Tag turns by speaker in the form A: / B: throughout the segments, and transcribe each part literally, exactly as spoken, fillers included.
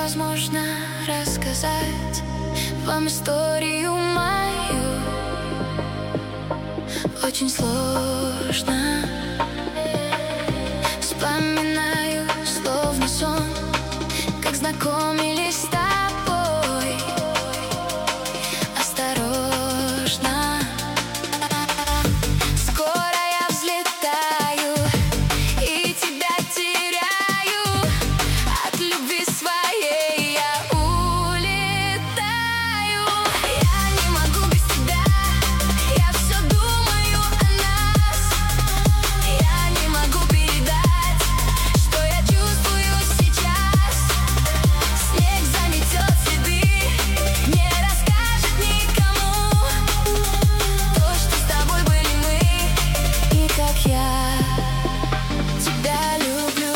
A: невозможно рассказать вам историю мою. Очень сложно. Вспоминаю, словно сон, как знакомились с тобой. Осторожно. Скоро я взлетаю и тебя теряю. От любви своей я улетаю. Я не могу без тебя. Я все думаю о нас. Я не могу передать, что я чувствую сейчас. Снег заметет следы, не расскажет никому то, что с тобой были мы, и как я тебя люблю.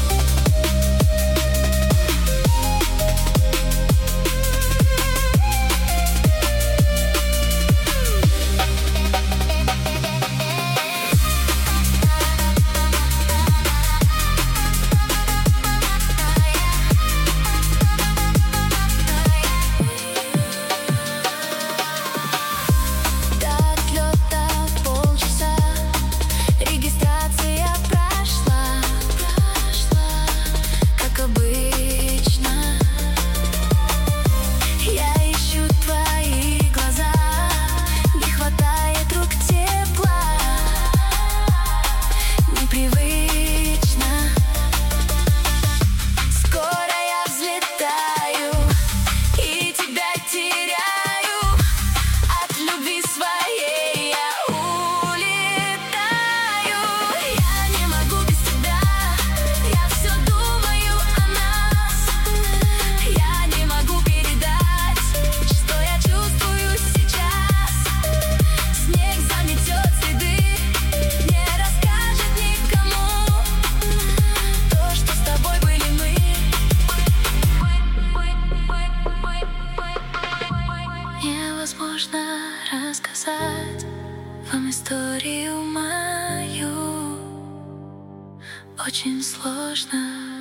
A: До отлета полчаса, регистрация прошла, как обычно. Я ищу твои глаза, не хватает рук тепла, непривычно. Скоро я взлетаю и тебя теряю. От любви своей я улетаю. Я не могу без тебя. Я все думаю о нас. Я не могу передать, что я чувствую сейчас. Снег заметет следы, не расскажет никому то, что с тобой были мы. Невозможно рассказать вам историю мою. Очень сложно.